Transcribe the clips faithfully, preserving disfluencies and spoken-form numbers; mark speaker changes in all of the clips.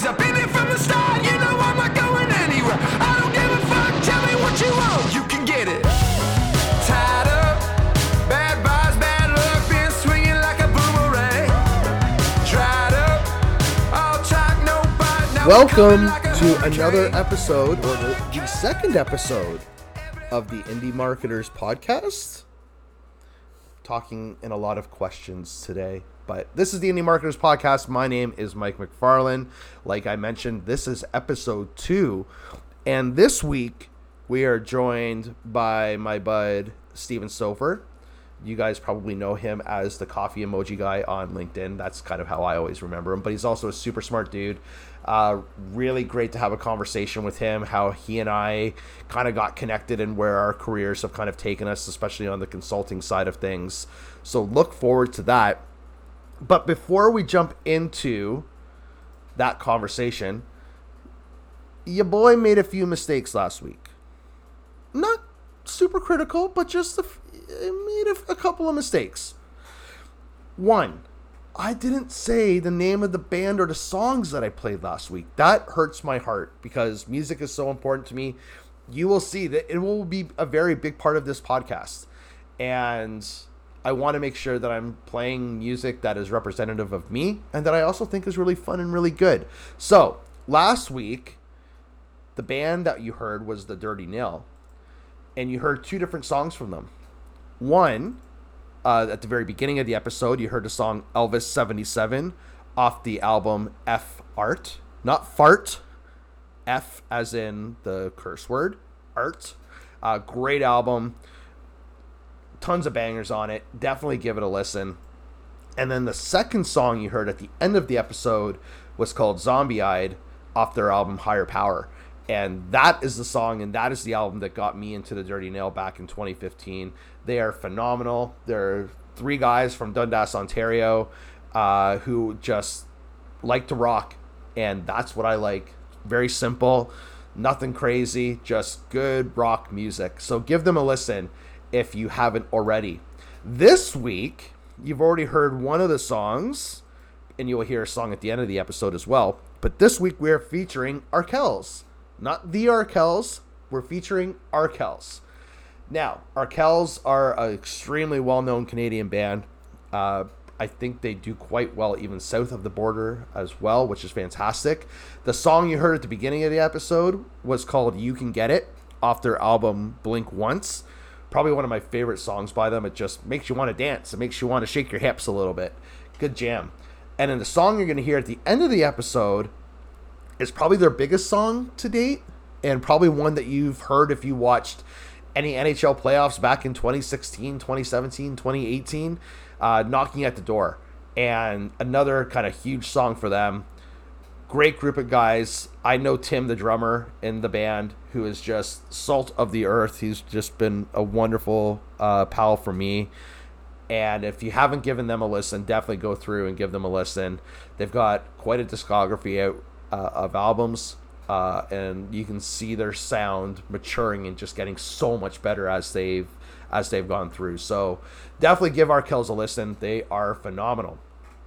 Speaker 1: I've been here from the start, you know I'm not going anywhere. I don't give a fuck, tell me what you want, you can get it. Tied up, bad vibes, bad luck, been swinging like a boomerang. Dried up, all talk, no bite. Now
Speaker 2: Welcome
Speaker 1: like a
Speaker 2: to
Speaker 1: hurricane.
Speaker 2: another episode, or the, the second episode of the Indie Marketers podcast. Talking in a lot of questions today, but this is the Indie Marketers podcast. My name is Mike McFarlane. Like I mentioned, this is episode two, and this week we are joined by my bud Steven Sofer. You guys probably know him as the coffee emoji guy on LinkedIn. That's kind of how I always remember him, but he's also a super smart dude. Uh, really great to have a conversation with him, how he and I kind of got connected and where our careers have kind of taken us, especially on the consulting side of things. So look forward to that. But before we jump into that conversation, your boy made a few mistakes last week. Not super critical, but just a, made a, a couple of mistakes. One, I didn't say the name of the band or the songs that I played last week. That hurts my heart because music is so important to me. You will see that it will be a very big part of this podcast. And I want to make sure that I'm playing music that is representative of me and that I also think is really fun and really good. So last week, the band that you heard was the Dirty Nil. And you heard two different songs from them. One, uh, at the very beginning of the episode, you heard the song Elvis seventy-seven off the album F Art. Not fart. F as in the curse word. Art. Uh, great album. Tons of bangers on it. Definitely give it a listen. And then the second song you heard at the end of the episode was called Zombie Eyed off their album Higher Power. And that is the song and that is the album that got me into the Dirty Nil back in twenty fifteen. They are phenomenal. They're three guys from Dundas, Ontario, uh, who just like to rock. And that's what I like. Very simple, nothing crazy, just good rock music. So give them a listen if you haven't already. This week, you've already heard one of the songs, and you'll hear a song at the end of the episode as well. But this week, we're featuring Arkells. Not the Arkells, we're featuring Arkells. Now, Arkells are an extremely well-known Canadian band. Uh, I think they do quite well even south of the border as well, which is fantastic. The song you heard at the beginning of the episode was called You Can Get It off their album Blink Once. Probably one of my favorite songs by them. It just makes you want to dance. It makes you want to shake your hips a little bit. Good jam. And then the song you're going to hear at the end of the episode is probably their biggest song to date, and probably one that you've heard if you watched any N H L playoffs back in twenty sixteen, twenty seventeen, twenty eighteen, uh, Knocking at the Door. And another kind of huge song for them. Great group of guys. I know Tim, the drummer in the band, who is just salt of the earth. He's just been a wonderful uh, pal for me. And if you haven't given them a listen, definitely go through and give them a listen. They've got quite a discography out uh, of albums, uh, and you can see their sound maturing and just getting so much better as they've as they've gone through. So definitely give Arkells a listen. They are phenomenal.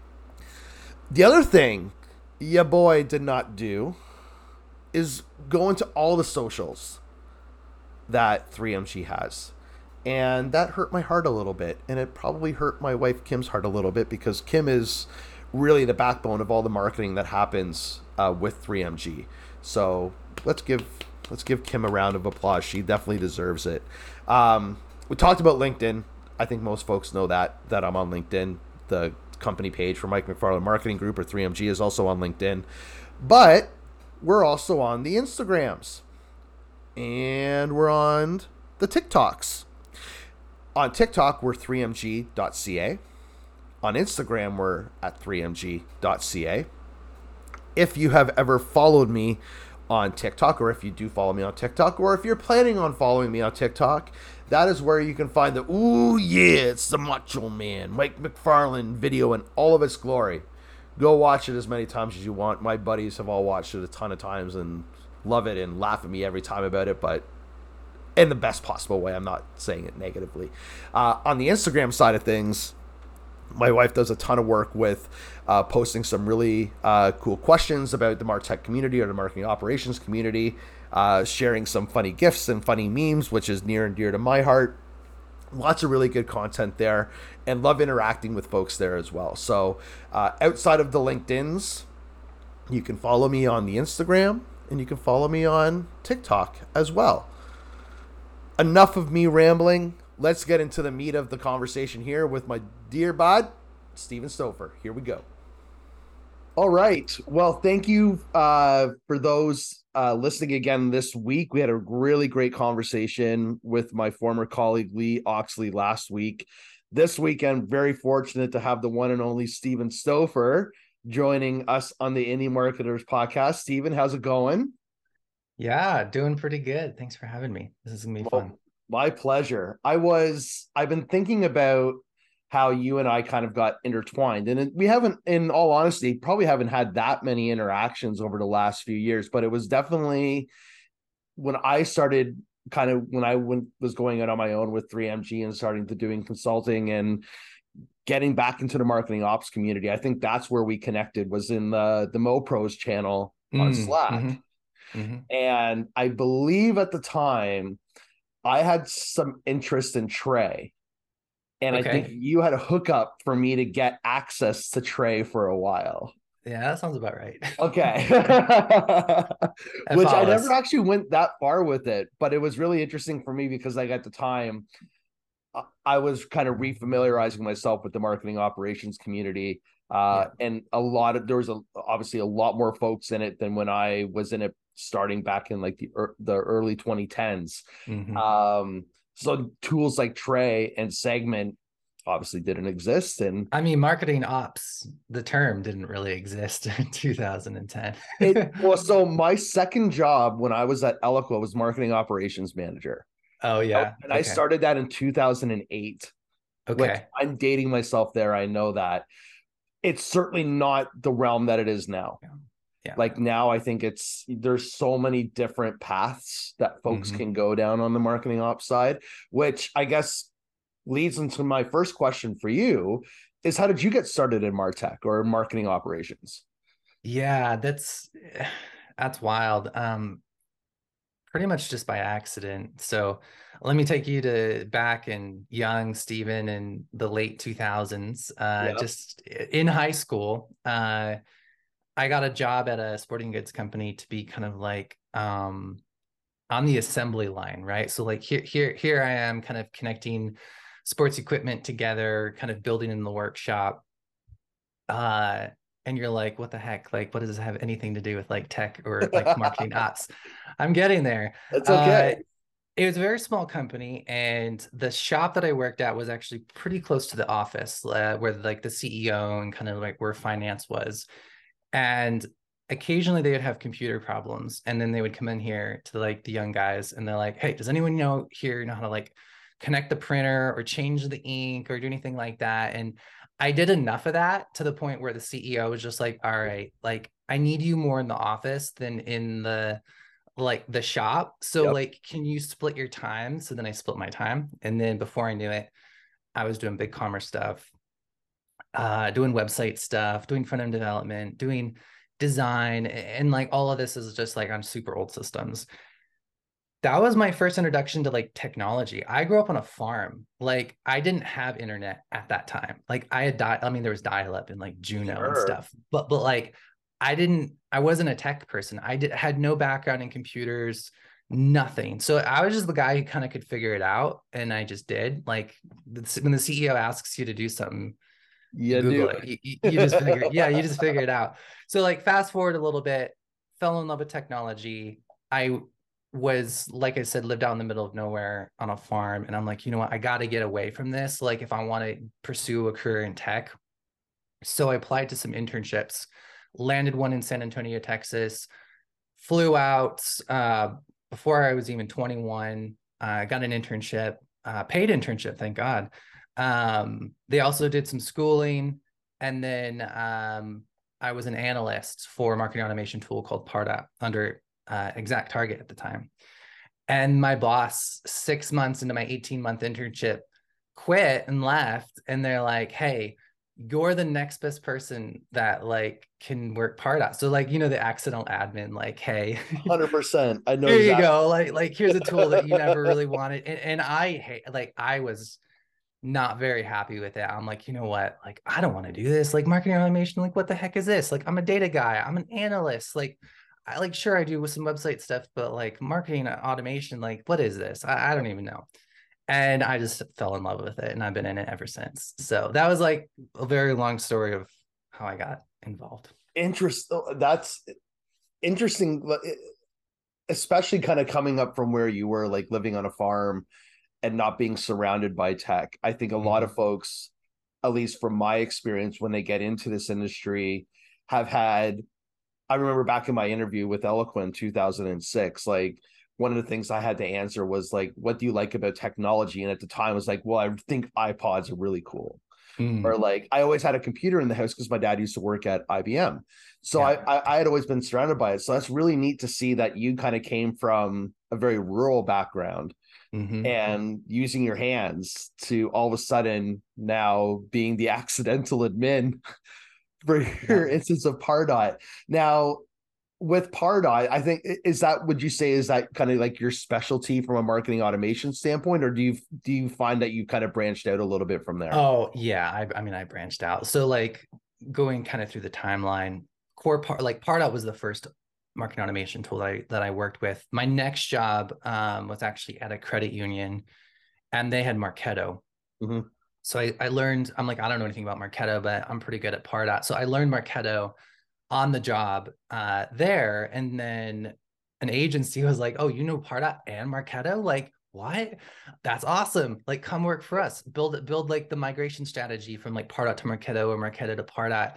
Speaker 2: The other thing ya boy did not do is go into all the socials that three M G has. And that hurt my heart a little bit. And it probably hurt my wife Kim's heart a little bit because Kim is really the backbone of all the marketing that happens uh, with three M G. So let's give let's give Kim a round of applause. She definitely deserves it. Um, we talked about LinkedIn. I think most folks know that, that I'm on LinkedIn. The company page for Mike McFarlane Marketing Group, or three M G, is also on LinkedIn. But we're also on the Instagrams. And we're on the TikToks. On TikTok, we're three M G dot C A. On Instagram, we're at three M G dot C A. If you have ever followed me on TikTok, or if you do follow me on TikTok, or if you're planning on following me on TikTok, that is where you can find the, ooh, yeah, it's the Macho Man, Mike McFarlane video in all of its glory. Go watch it as many times as you want. My buddies have all watched it a ton of times and love it and laugh at me every time about it, but in the best possible way. I'm not saying it negatively. Uh, on the Instagram side of things, My wife does a ton of work with uh, posting some really uh, cool questions about the MarTech community or the marketing operations community, uh, sharing some funny GIFs and funny memes, which is near and dear to my heart. Lots of really good content there, and love interacting with folks there as well. So uh, outside of the LinkedIns, you can follow me on the Instagram, and you can follow me on TikTok as well. Enough of me rambling. Let's get into the meat of the conversation here with my dear bud, Steven Stouffer. Here we go. All right. Well, thank you uh, for those uh, listening again this week. We had a really great conversation with my former colleague, Lee Oxley, last week. This weekend, very fortunate to have the one and only Steven Stouffer joining us on the Indie Marketers podcast. Steven, how's it going?
Speaker 3: Yeah, doing pretty good. Thanks for having me. This is gonna be
Speaker 2: Well,
Speaker 3: fun.
Speaker 2: my pleasure. I was, I've been thinking about how you and I kind of got intertwined, and it, we haven't, in all honesty, probably haven't had that many interactions over the last few years, but it was definitely when I started kind of, when I went, was going out on my own with three M G and starting to doing consulting and getting back into the marketing ops community. I think that's where we connected, was in the, the MoPros channel on
Speaker 3: Mm,
Speaker 2: Slack.
Speaker 3: hmm hmm
Speaker 2: And I believe at the time I had some interest in Trey. And I think
Speaker 3: Okay.
Speaker 2: you had a hookup for me to get access to Trey for a while.
Speaker 3: Yeah, that sounds about right.
Speaker 2: Okay.
Speaker 3: It
Speaker 2: Which I never
Speaker 3: follows.
Speaker 2: actually went that far with it, but it was really interesting for me because like at the time I- I was kind of refamiliarizing myself with the marketing operations community. Uh,
Speaker 3: Yeah.
Speaker 2: and a lot of, there was a, obviously a lot more folks in it than when I was in it starting back in like the, ear- the early twenty tens.
Speaker 3: hmm
Speaker 2: Um, so tools like Trey and Segment obviously didn't exist. And
Speaker 3: I mean, marketing ops, the term didn't really exist in two thousand ten.
Speaker 2: it well, so my second job when I was at Eloqua was marketing operations manager.
Speaker 3: Oh yeah.
Speaker 2: And I
Speaker 3: Okay.
Speaker 2: started that in two thousand eight, which
Speaker 3: Okay.
Speaker 2: I'm dating myself there. I know that. It's certainly not the realm that it is now.
Speaker 3: Yeah. Yeah.
Speaker 2: Like now, I think it's, there's so many different paths that folks
Speaker 3: hmm
Speaker 2: can go down on the marketing ops side, which I guess leads into my first question for you is how did you get started in MarTech or marketing operations?
Speaker 3: Yeah, that's that's wild. Um, pretty much just by accident. So let me take you to back in young Steven in the late two thousands. Uh,
Speaker 2: Yeah.
Speaker 3: just in high school, uh, I got a job at a sporting goods company to be kind of like um, on the assembly line, right? So like here, here, here I am, kind of connecting sports equipment together, kind of building in the workshop. Uh, and you're like, what the heck? Like, what does this have anything to do with like tech or like marketing ops? I'm getting there.
Speaker 2: That's
Speaker 3: Uh,
Speaker 2: okay.
Speaker 3: it was a very small company, and the shop that I worked at was actually pretty close to the office, uh, where like the C E O and kind of like where finance was. And occasionally they would have computer problems, and then they would come in here to like the young guys, and they're like, "Hey, does anyone know here know how to like connect the printer or change the ink or do anything like that?" And I did enough of that to the point where the C E O was just like, "All right, like I need you more in the office than in the like the shop. So
Speaker 2: Yep.
Speaker 3: like, can you split your time?" So then I split my time. And then before I knew it, I was doing BigCommerce stuff, uh, doing website stuff, doing front end development, doing design. And like all of this is just like on super old systems. That was my first introduction to like technology. I grew up on a farm. Like I didn't have internet at that time. Like I had di- I mean, there was dial-up in like Juno and
Speaker 2: Sure.
Speaker 3: stuff, but but like I didn't, I wasn't a tech person. I did had no background in computers, nothing. So I was just the guy who kind of could figure it out, and I just did. Like the- when the C E O asks you to do something, you
Speaker 2: You do
Speaker 3: Google it. You, you, you just figure, yeah, you just figure it out. So like fast forward a little bit, fell in love with technology. I was, like I said, lived out in the middle of nowhere on a farm. And I'm like, you know what? I got to get away from this. Like if I want to pursue a career in tech. So I applied to some internships, landed one in San Antonio, Texas, flew out uh, before I was even twenty-one. I uh, got an internship, uh, paid internship, thank God. Um, they also did some schooling. And then um, I was an analyst for a marketing automation tool called Pardot under uh, Exact Target at the time. And my boss, six months into my eighteen month internship, quit and left. And they're like, "Hey, you're the next best person that like can work Pardot. So like, you know, the accidental admin, like, hey,
Speaker 2: one hundred percent. I know
Speaker 3: here
Speaker 2: exactly.
Speaker 3: you go. Like, like here's a tool that you never really wanted. And, and I hate, like, I was not very happy with it. I'm like, you know what? Like, I don't want to do this. Like marketing automation, like what the heck is this? Like, I'm a data guy. I'm an analyst. Like, I like, sure, I do with some website stuff, but like marketing automation, like, what is this? I, I don't even know. And I just fell in love with it, and I've been in it ever since. So that was like a very long story of how I got involved.
Speaker 2: Interest. That's interesting, especially kind of coming up from where you were, like living on a farm and not being surrounded by tech. I think a mm-hmm. lot of folks, at least from my experience, when they get into this industry, have had, I remember back in my interview with Eloqua in two thousand six, like one of the things I had to answer was like, what do you like about technology? And at the time I was like, well, I think iPods are really cool. Mm. Or like, I always had a computer in the house because my dad used to work at I B M. So yeah. I, I, I had always been surrounded by it. So that's really neat to see that you kind of came from a very rural background mm-hmm. and using your hands to all of a sudden now being the accidental admin for your yeah. instance of Pardot. Now, with Pardot, I think, is that, would you say, is that kind of like your specialty from a marketing automation standpoint, or do you do you find that you kind of branched out a little bit from there?
Speaker 3: Oh yeah, I, I mean, I branched out. So like going kind of through the timeline, core part, like Pardot was the first marketing automation tool that I, that I worked with. My next job um, was actually at a credit union, and they had Marketo. Mm-hmm. So I, I learned, I'm like, I don't know anything about Marketo, but I'm pretty good at Pardot. So I learned Marketo on the job uh, there. And then an agency was like, oh, you know Pardot and Marketo? Like, what? That's awesome. Like, come work for us. Build build like the migration strategy from like Pardot to Marketo or Marketo to Pardot.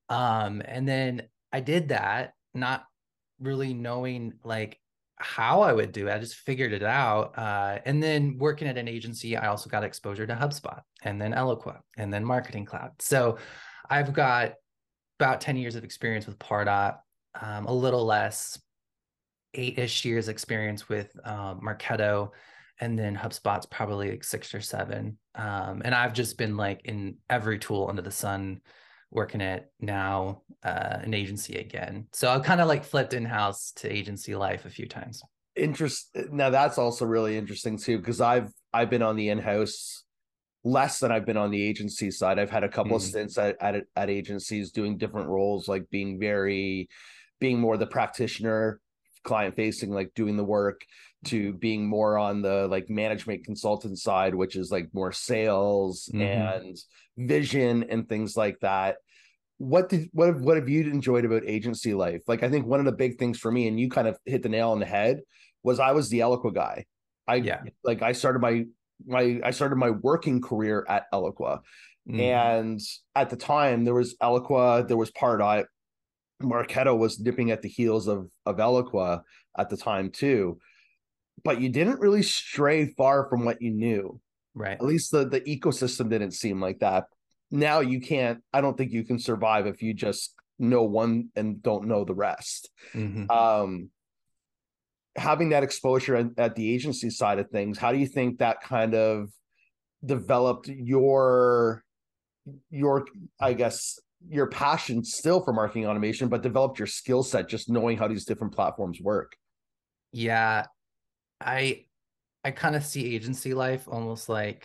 Speaker 3: Um, and then I did that, not really knowing like how I would do it. I just figured it out. Uh, and then working at an agency, I also got exposure to HubSpot and then Eloqua and then Marketing Cloud. So I've got about ten years of experience with Pardot, um, a little less, eight-ish years experience with um, Marketo, and then HubSpot's probably like six or seven. Um, and I've just been like in every tool under the sun, working at now uh, an agency again. So I've kind of like flipped in-house to agency life a few times.
Speaker 2: Interest. Now that's also really interesting too, because I've I've been on the in-house less than I've been on the agency side. I've had a couple mm. of stints at, at at agencies doing different roles, like being very, being more the practitioner, client facing, like doing the work, to being more on the like management consultant side, which is like more sales mm-hmm. and vision and things like that. What did what have, what have you enjoyed about agency life? Like, I think one of the big things for me, and you kind of hit the nail on the head, was I was the Eloqua guy. I yeah. like I started my my I started my working career at Eloqua. Mm-hmm. And at the time there was Eloqua, there was Pardot. Marketo was dipping at the heels of of Eloqua at the time too, but you didn't really stray far from what you knew.
Speaker 3: Right.
Speaker 2: At least the the ecosystem didn't seem like that. Now you can't. I don't think you can survive if you just know one and don't know the rest. Mm-hmm. Um, having that exposure at, at the agency side of things, how do you think that kind of developed your your I guess your passion still for marketing automation, but developed your skill set just knowing how these different platforms work?
Speaker 3: Yeah, I I kind of see agency life almost like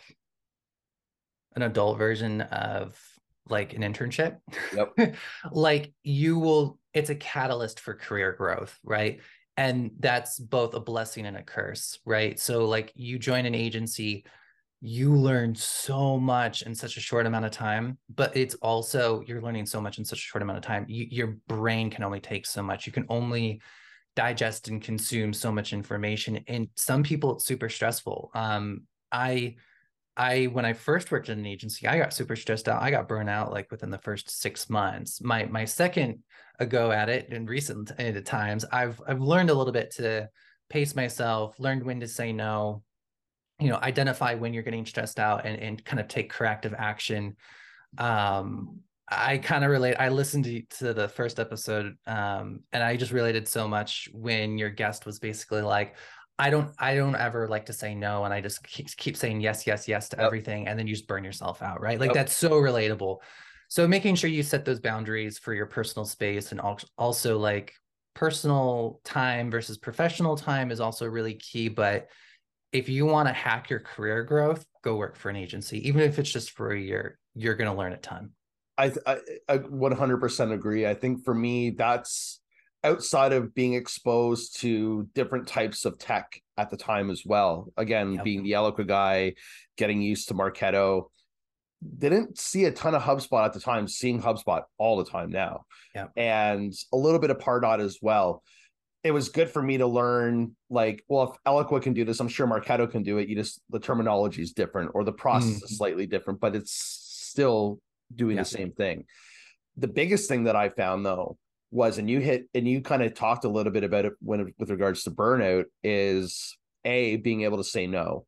Speaker 3: an adult version of like an internship. Yep. Like you will, it's a catalyst for career growth, right? And that's both a blessing and a curse, right? So like you join an agency, you learn so much in such a short amount of time, but it's also, you're learning so much in such a short amount of time. You, your brain can only take so much. You can only digest and consume so much information. And some people, it's super stressful. Um, I, I, when I first worked in an agency, I got super stressed out. I got burnt out like within the first six months. My, my second go at it in recent at times, I've, I've learned a little bit to pace myself, learned when to say no, you know, identify when you're getting stressed out and, and kind of take corrective action. Um, I kind of relate, I listened to, to the first episode um, and I just related so much when your guest was basically like, I don't, I don't ever like to say no. And I just keep, keep saying yes, yes, yes to yep. everything. And then you just burn yourself out. Right. Like yep. that's so relatable. So making sure you set those boundaries for your personal space, and also like personal time versus professional time is also really key. But if you want to hack your career growth, go work for an agency. Even if it's just for a year, you're going to learn a ton.
Speaker 2: I, I, I one hundred percent agree. I think for me, that's outside of being exposed to different types of tech at the time as well. Again, yep. being the Eloqua guy, getting used to Marketo. Didn't see a ton of HubSpot at the time, seeing HubSpot all the time now.
Speaker 3: Yep.
Speaker 2: And a little bit of Pardot as well. It was good for me to learn, like, well, if Eloqua can do this, I'm sure Marketo can do it. You just, the terminology is different or the process mm. is slightly different, but it's still doing yeah. the same thing. The biggest thing that I found though was, and you hit, and you kind of talked a little bit about it when, with regards to burnout, is A, being able to say no.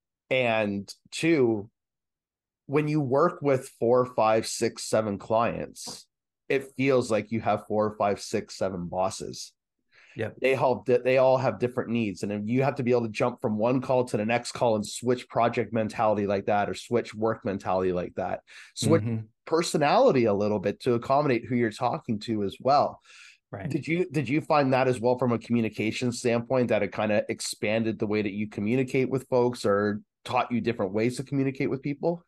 Speaker 2: And two, when you work with four, five, six, seven clients, it feels like you have four, five, six, seven bosses.
Speaker 3: Yeah,
Speaker 2: they all they all have different needs, and you have to be able to jump from one call to the next call and switch project mentality like that, or switch work mentality like that, switch mm-hmm. personality a little bit to accommodate who you're talking to as well.
Speaker 3: Right?
Speaker 2: Did you did you find that as well from a communication standpoint, that it kind of expanded the way that you communicate with folks, or taught you different ways to communicate with people?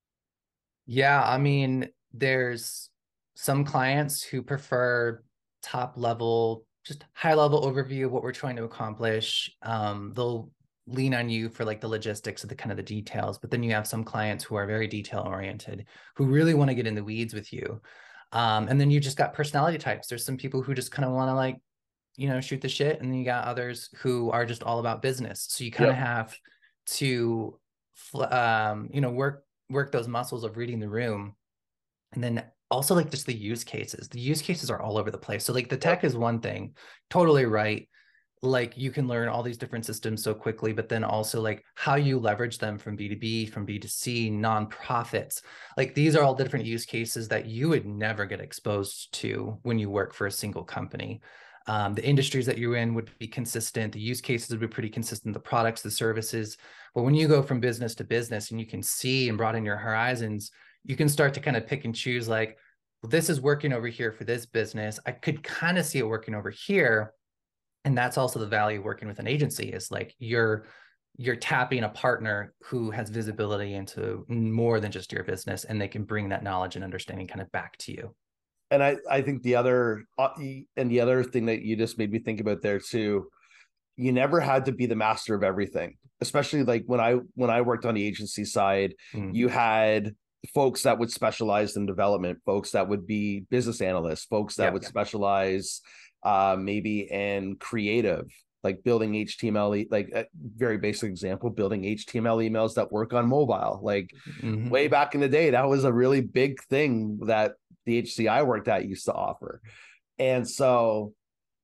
Speaker 3: Yeah, I mean, there's some clients who prefer top level, just high level overview of what we're trying to accomplish. Um, they'll lean on you for like the logistics of the kind of the details, but then you have some clients who are very detail oriented, who really want to get in the weeds with you. Um, and then you just got personality types. There's some people who just kind of want to like, you know, shoot the shit. And then you got others who are just all about business. So you kind of yep. have to, um, you know, work, work those muscles of reading the room. And then also like just the use cases. The use cases are all over the place. So like the tech is one thing, totally right. Like you can learn all these different systems so quickly, but then also like how you leverage them from B two B, from B two C, nonprofits. Like these are all different use cases that you would never get exposed to when you work for a single company. Um, the industries that you're in would be consistent. The use cases would be pretty consistent, the products, the services. But when you go from business to business and you can see and broaden your horizons, you can start to kind of pick and choose like, well, this is working over here for this business. I could kind of see it working over here. And that's also the value of working with an agency, is like you're, you're tapping a partner who has visibility into more than just your business, and they can bring that knowledge and understanding kind of back to you.
Speaker 2: And I, I think the other, uh, and the other thing that you just made me think about there too, you never had to be the master of everything, especially like when I, when I worked on the agency side, mm. you had folks that would specialize in development, folks that would be business analysts, folks that yep. would specialize uh, maybe in creative, like building H T M L, like a very basic example, building H T M L emails that work on mobile. Like mm-hmm. way back in the day, that was a really big thing that the agency I worked at used to offer. And so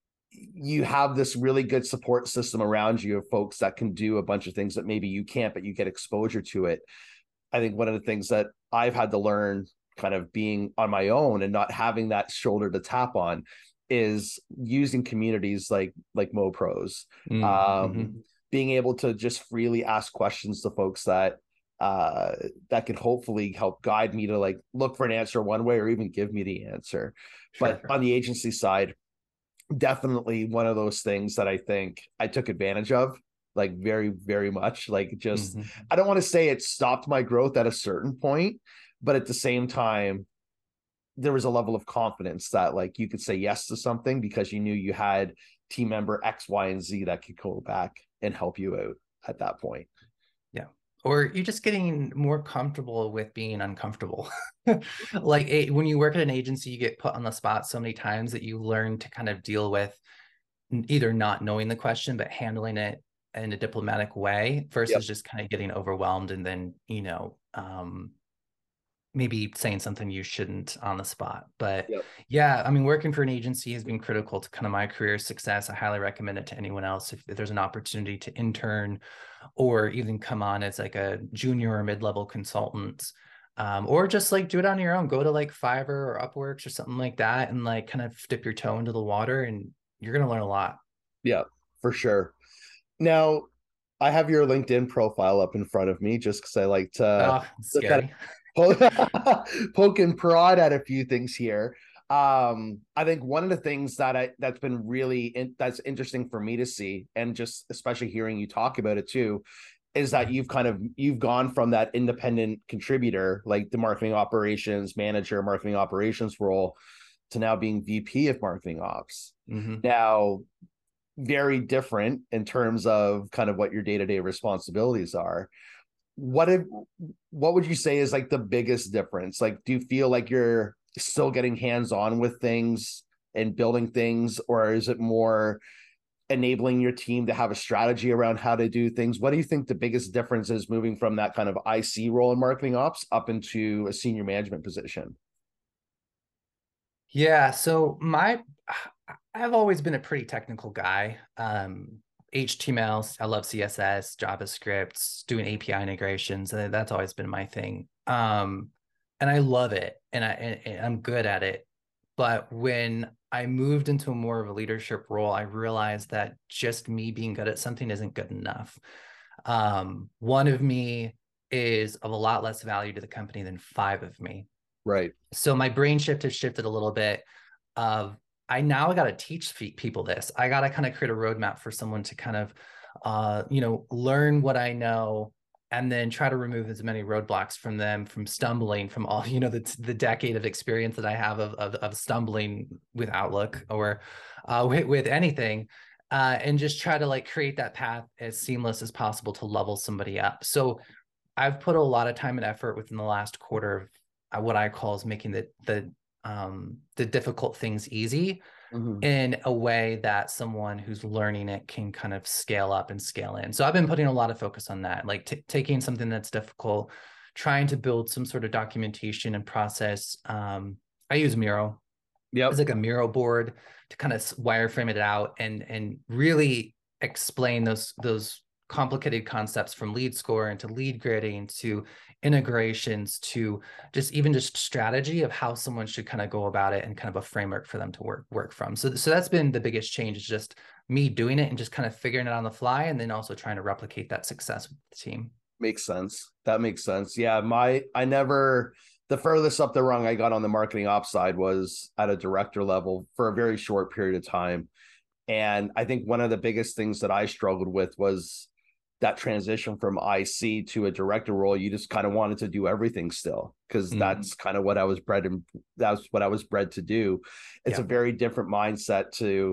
Speaker 2: you have this really good support system around you of folks that can do a bunch of things that maybe you can't, but you get exposure to it. I think one of the things that I've had to learn kind of being on my own and not having that shoulder to tap on is using communities like, like MoPros, mm-hmm. um, being able to just freely ask questions to folks that, uh, that can hopefully help guide me to like look for an answer one way, or even give me the answer. Sure. But on the agency side, definitely one of those things that I think I took advantage of, like very, very much. Like just, mm-hmm. I don't want to say it stopped my growth at a certain point, but at the same time, there was a level of confidence that like you could say yes to something because you knew you had team member X, Y, and Z that could go back and help you out at that point.
Speaker 3: Yeah. Or you're just getting more comfortable with being uncomfortable. Like a, when you work at an agency, you get put on the spot so many times that you learn to kind of deal with either not knowing the question, but handling it in a diplomatic way versus yep. just kind of getting overwhelmed and then, you know, um, maybe saying something you shouldn't on the spot. But yep. yeah, I mean, working for an agency has been critical to kind of my career success. I highly recommend it to anyone else. If, if there's an opportunity to intern or even come on as like a junior or mid-level consultant, um, or just like do it on your own, go to like Fiverr or Upworks or something like that and like kind of dip your toe into the water, and you're going to learn a lot.
Speaker 2: Yeah, for sure. Now, I have your LinkedIn profile up in front of me just because I like to,
Speaker 3: oh,
Speaker 2: to kind of poke and prod at a few things here. Um, I think one of the things that I that's been really in, that's interesting for me to see, and just especially hearing you talk about it too, is that you've kind of you've gone from that independent contributor, like the marketing operations manager, marketing operations role, to now being V P of marketing ops.
Speaker 3: Mm-hmm.
Speaker 2: Now, very different in terms of kind of what your day-to-day responsibilities are. What if what would you say is like the biggest difference? Like, do you feel like you're still getting hands-on with things and building things, or is it more enabling your team to have a strategy around how to do things? What do you think the biggest difference is moving from that kind of I C role in marketing ops up into a senior management position?
Speaker 3: Yeah, so my I've always been a pretty technical guy. Um, H T M L, I love C S S, JavaScript, doing A P I integrations. and That's always been my thing. Um, and I love it, and I and, and I'm good at it. But when I moved into more of a leadership role, I realized that just me being good at something isn't good enough. Um, one of me is of a lot less value to the company than five of me.
Speaker 2: Right.
Speaker 3: So my brain shift has shifted a little bit of I now got to teach people this. I got to kind of create a roadmap for someone to kind of, uh, you know, learn what I know, and then try to remove as many roadblocks from them, from stumbling, from all, you know, the, the decade of experience that I have of, of, of stumbling with Outlook or uh, with, with anything, uh, and just try to like create that path as seamless as possible to level somebody up. So I've put a lot of time and effort within the last quarter of what I call is making the, the, um, the difficult things easy mm-hmm. in a way that someone who's learning it can kind of scale up and scale in. So I've been putting a lot of focus on that, like t- taking something that's difficult, trying to build some sort of documentation and process. Um, I use Miro.
Speaker 2: Yeah,
Speaker 3: it's like a Miro board to kind of wireframe it out and and really explain those those complicated concepts, from lead score into lead grading to integrations to just even just strategy of how someone should kind of go about it, and kind of a framework for them to work work from. So, so that's been the biggest change, is just me doing it and just kind of figuring it on the fly, and then also trying to replicate that success with the team.
Speaker 2: Makes sense. That makes sense. Yeah, my I never the furthest up the rung I got on the marketing ops side was at a director level for a very short period of time. And I think one of the biggest things that I struggled with was that transition from I C to a director role. You just kind of wanted to do everything still, because mm-hmm. that's kind of what I was bred and that's what I was bred to do. It's yeah. a very different mindset to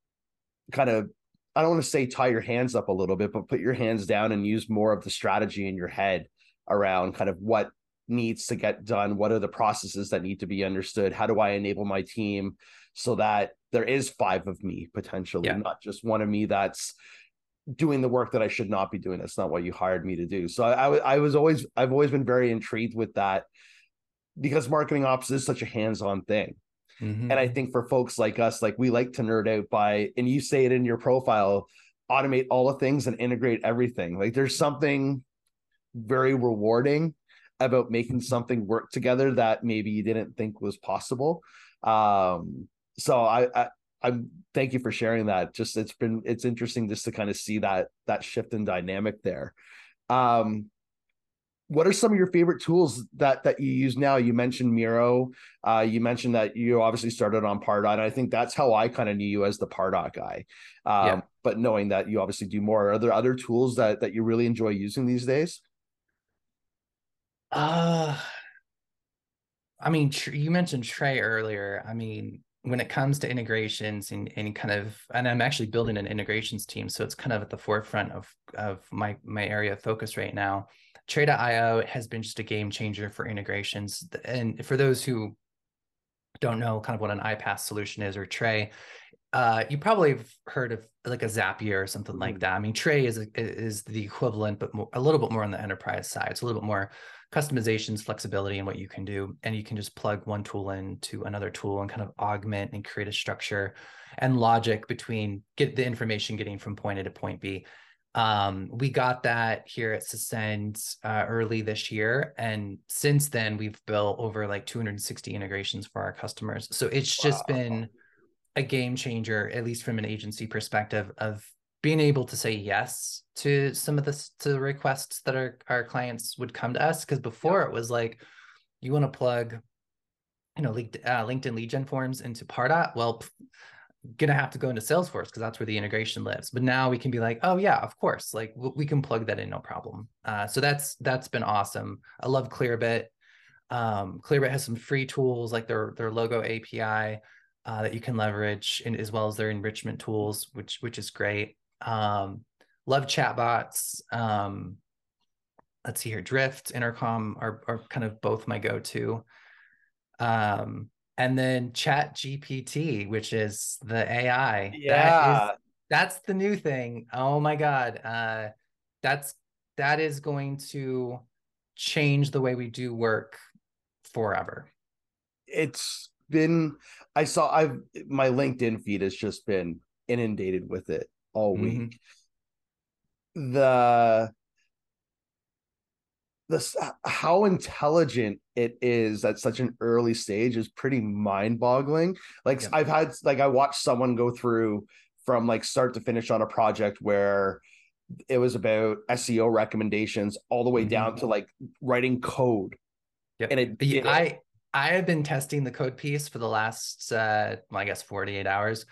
Speaker 2: kind of, I don't want to say tie your hands up a little bit, but put your hands down and use more of the strategy in your head around kind of what needs to get done. What are the processes that need to be understood? How do I enable my team so that there is five of me potentially, yeah. not just one of me that's doing the work that I should not be doing. That's not what you hired me to do. So I, I, I was always, I've always been very intrigued with that, because marketing ops is such a hands-on thing. Mm-hmm. And I think for folks like us, like we like to nerd out by, and you say it in your profile, automate all the things and integrate everything. Like there's something very rewarding about making something work together that maybe you didn't think was possible. Um, so I, I, I thank you for sharing that. Just, it's been, it's interesting just to kind of see that, that shift in dynamic there. Um, what are some of your favorite tools that, that you use now? You mentioned Miro. Uh, you mentioned that you obviously started on Pardot. And I think that's how I kind of knew you, as the Pardot guy. Um, yeah. But knowing that you obviously do more, are there other tools that, that you really enjoy using these days?
Speaker 3: Uh, I mean, you mentioned Trey earlier. I mean, when it comes to integrations and, and kind of, and I'm actually building an integrations team, so it's kind of at the forefront of, of my, my area of focus right now. Trey dot i o has been just a game changer for integrations. And for those who don't know kind of what an iPaaS solution is, or Trey, uh, you probably have heard of like a Zapier or something mm-hmm. like that. I mean, Trey is, a, is the equivalent, but more, a little bit more on the enterprise side. It's a little bit more customizations, flexibility in what you can do. And you can just plug one tool into another tool and kind of augment and create a structure and logic between get the information getting from point A to point B. Um, we got that here at Sascend uh, early this year. And since then we've built over like two hundred sixty integrations for our customers. So it's wow. just been a game changer, at least from an agency perspective, of being able to say yes to some of the, to the requests that our, our clients would come to us. Because before yeah. it was like, you want to plug, you know, linked, uh, LinkedIn lead gen forms into Pardot. Well, pff, gonna have to go into Salesforce because that's where the integration lives. But now we can be like, oh yeah, of course, like we can plug that in, no problem. Uh, so that's that's been awesome. I love Clearbit. Um, Clearbit has some free tools like their their logo A P I uh, that you can leverage, and as well as their enrichment tools, which which is great. Um, love chatbots. Um, let's see here, Drift, Intercom are are kind of both my go-to. Um, and then Chat G P T, which is the A I. That is
Speaker 2: Yeah.
Speaker 3: that's the new thing. Oh my God. Uh, that's that is going to change the way we do work forever.
Speaker 2: It's been, I saw, I've, my LinkedIn feed has just been inundated with it all week. Mm-hmm. The, this how intelligent it is at such an early stage is pretty mind-boggling. Like yeah. I've had like I watched someone go through from like start to finish on a project where it was about S E O recommendations all the way mm-hmm. down to like writing code.
Speaker 3: Yep. And it, it I I have been testing the code piece for the last uh well, I guess forty-eight hours.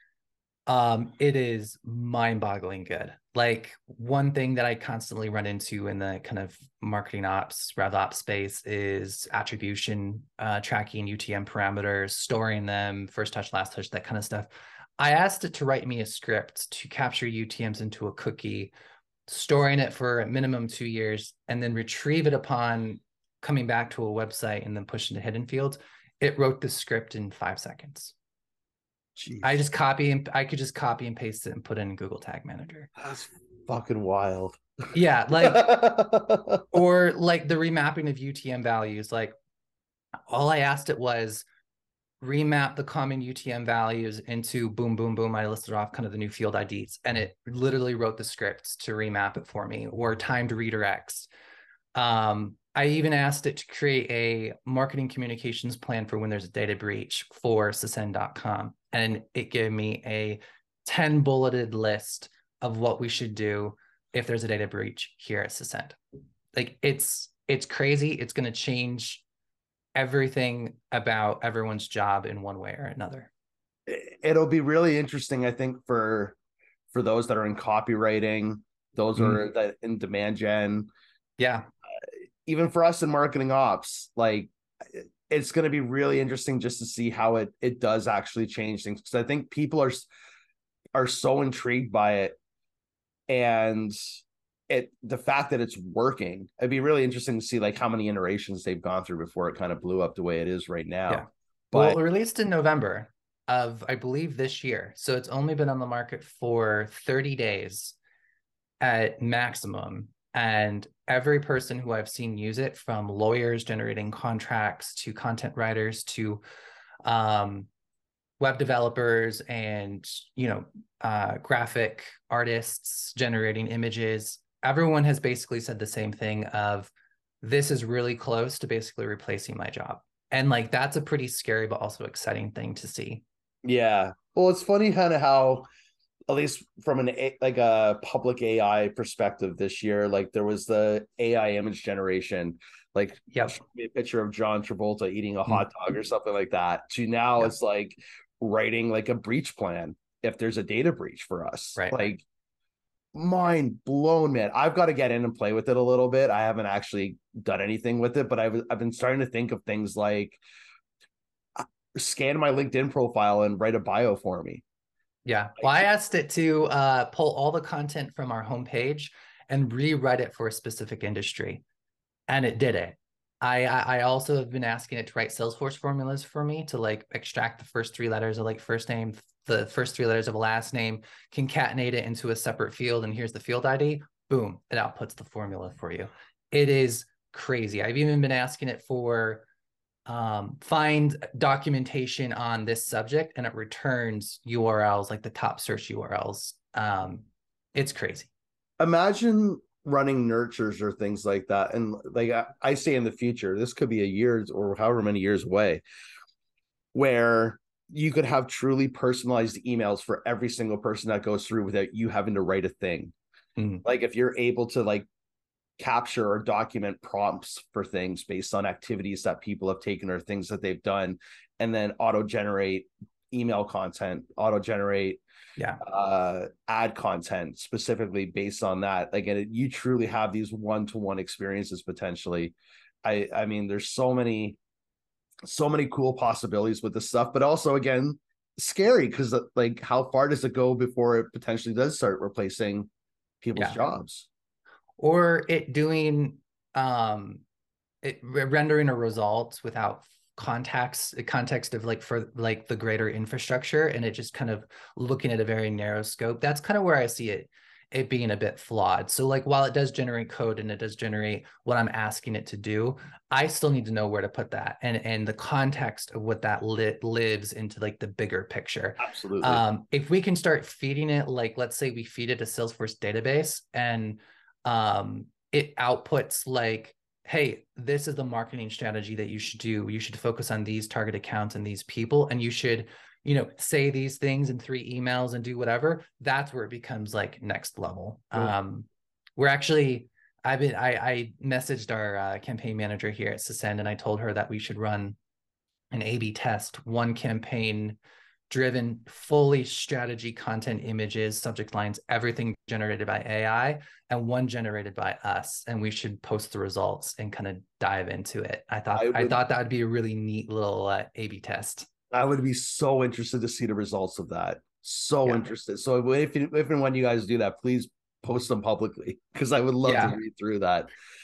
Speaker 3: Um, it is mind-boggling good. Like one thing that I constantly run into in the kind of marketing ops, RevOps space is attribution, uh, tracking U T M parameters, storing them, first touch, last touch, that kind of stuff. I asked it to write me a script to capture U T Ms into a cookie, storing it for a minimum two years, and then retrieve it upon coming back to a website and then push into hidden fields. It wrote the script in five seconds. Jeez. I just copy and I could just copy and paste it and put it in Google Tag Manager.
Speaker 2: That's fucking wild.
Speaker 3: Yeah, like or like the remapping of U T M values. Like all I asked it was remap the common U T M values into boom, boom, boom. I listed off kind of the new field I Ds, and it literally wrote the scripts to remap it for me, or timed redirects. Um, I even asked it to create a marketing communications plan for when there's a data breach for Sascend dot com. And it gave me a ten bulleted list of what we should do if there's a data breach here at Sascend. Like it's, it's crazy. It's going to change everything about everyone's job in one way or another.
Speaker 2: It'll be really interesting, I think, for, for those that are in copywriting, those mm. are that in demand gen.
Speaker 3: Yeah.
Speaker 2: Even for us in marketing ops, like it's going to be really interesting just to see how it it does actually change things, because I think people are are so intrigued by it, and it the fact that it's working, it'd be really interesting to see like how many iterations they've gone through before it kind of blew up the way it is right now.
Speaker 3: Yeah.
Speaker 2: But
Speaker 3: well, it released in November of, I believe, this year, so it's only been on the market for thirty days at maximum. And every person who I've seen use it, from lawyers generating contracts to content writers to um, web developers and, you know, uh, graphic artists generating images, everyone has basically said the same thing of, this is really close to basically replacing my job. And like, that's a pretty scary, but also exciting thing to see.
Speaker 2: Yeah. Well, it's funny kind of how, at least from an like a public A I perspective this year, like there was the A I image generation, like
Speaker 3: yep.
Speaker 2: a picture of John Travolta eating a hot dog or something like that, to now yep. it's like writing like a breach plan if there's a data breach for us.
Speaker 3: Right.
Speaker 2: Like mind blown, man. I've got to get in and play with it a little bit. I haven't actually done anything with it, but I've I've been starting to think of things like scan my LinkedIn profile and write a bio for me.
Speaker 3: Yeah. Well, I asked it to uh, pull all the content from our homepage and rewrite it for a specific industry. And it did it. I, I also have been asking it to write Salesforce formulas for me to like extract the first three letters of like first name, the first three letters of a last name, concatenate it into a separate field. And here's the field I D. Boom. It outputs the formula for you. It is crazy. I've even been asking it for Um, find documentation on this subject, and it returns U R Ls, like the top search U R Ls. Um, it's crazy.
Speaker 2: Imagine running nurtures or things like that. And like I, I say in the future, this could be a year or however many years away, where you could have truly personalized emails for every single person that goes through without you having to write a thing. Mm. Like if you're able to like capture or document prompts for things based on activities that people have taken or things that they've done, and then auto generate email content, auto generate
Speaker 3: Yeah.
Speaker 2: uh ad content specifically based on that. Like, and it, you truly have these one-to-one experiences potentially. I I mean, there's so many so many cool possibilities with this stuff, but also again scary because like how far does it go before it potentially does start replacing people's
Speaker 3: Yeah.
Speaker 2: jobs,
Speaker 3: or it doing um it rendering a result without context context of like for like the greater infrastructure, and it just kind of looking at a very narrow scope. That's kind of where I see it it being a bit flawed. So like while it does generate code and it does generate what I'm asking it to do, I still need to know where to put that and and the context of what that lit lives into like the bigger picture.
Speaker 2: absolutely.
Speaker 3: Um if we can start feeding it, like let's say we feed it a Salesforce database and um it outputs like, hey, this is the marketing strategy that you should do. You should focus on these target accounts and these people, and you should, you know, say these things in three emails and do whatever. That's where it becomes like next level.
Speaker 2: Cool.
Speaker 3: Um, we're actually, I've been, I, I messaged our uh, campaign manager here at Sascend, and I told her that we should run an A B test, one campaign driven, fully strategy, content, images, subject lines, everything generated by A I, and one generated by us. And we should post the results and kind of dive into it. I thought
Speaker 2: I
Speaker 3: I,
Speaker 2: would-
Speaker 3: thought that would be a really neat little uh, A B test.
Speaker 2: I would be so interested to see the results of that. So
Speaker 3: Yeah.
Speaker 2: interested. So if if and when you guys do that, please post them publicly because I would love
Speaker 3: Yeah.
Speaker 2: to read through that.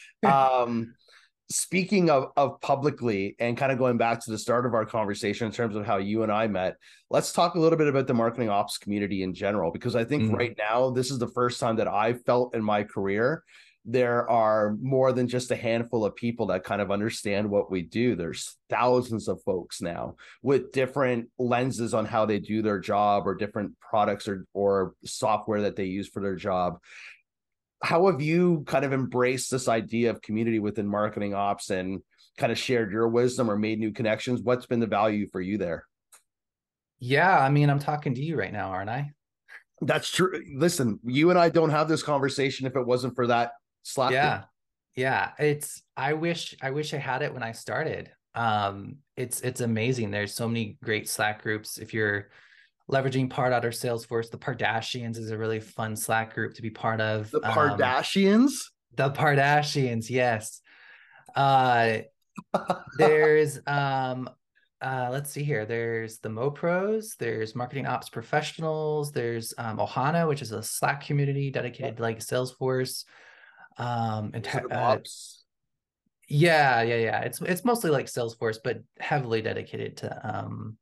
Speaker 2: Um, speaking of of publicly and kind of going back to the start of our conversation in terms of how you and I met, let's talk a little bit about the marketing ops community in general, because I think
Speaker 3: Mhm.
Speaker 2: right now this is the first time that I felt in my career there are more than just a handful of people that kind of understand what we do. There's thousands of folks now with different lenses on how they do their job or different products or, or software that they use for their job. How have you kind of embraced this idea of community within marketing ops and kind of shared your wisdom or made new connections? What's been the value for you there?
Speaker 3: Yeah, I mean, I'm talking to you right now, aren't I?
Speaker 2: That's true. Listen, you and I don't have this conversation if it wasn't for that Slack group.
Speaker 3: Yeah. Yeah. It's I wish I wish I had it when I started. Um, it's it's amazing. There's so many great Slack groups. If you're leveraging Pardot or Salesforce, the Pardashians is a really fun Slack group to be part of.
Speaker 2: The
Speaker 3: Um,
Speaker 2: Pardashians?
Speaker 3: the Pardashians, yes. Uh there's um uh let's see here. There's the MoPros, there's marketing ops professionals, there's um Ohana, which is a Slack community dedicated to like Salesforce. Um and
Speaker 2: Wizard of
Speaker 3: uh,
Speaker 2: Ops.
Speaker 3: yeah, yeah, yeah. It's it's mostly like Salesforce, but heavily dedicated to um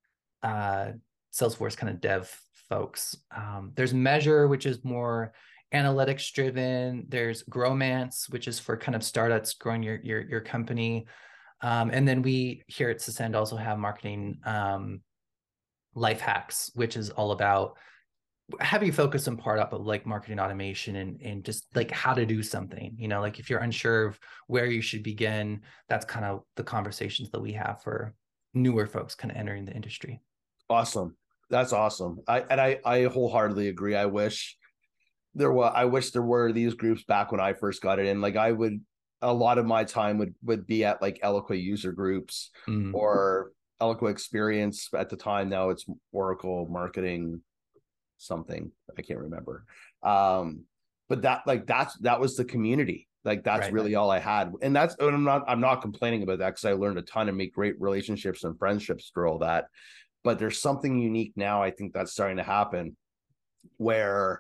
Speaker 3: uh Salesforce kind of dev folks. Um, there's Measure, which is more analytics driven. There's Growmance, which is for kind of startups growing your your your company. Um, and then we here at Sascend also have marketing um, life hacks, which is all about heavy focus on part up of like marketing automation and and just like how to do something. You know, like if you're unsure of where you should begin, that's kind of the conversations that we have for newer folks kind of entering the industry.
Speaker 2: Awesome. That's awesome. I and I I wholeheartedly agree. I wish there were I wish there were these groups back when I first got it in. Like I would a lot of my time would would be at like Eloqua user groups
Speaker 3: Mm.
Speaker 2: or Eloqua Experience at the time. Now it's Oracle Marketing something. I can't remember. Um, but that like that's that was the community. Like that's
Speaker 3: Right.
Speaker 2: really all I had. And that's and I'm not I'm not complaining about that because I learned a ton and make great relationships and friendships through all that. But there's something unique now, I think that's starting to happen where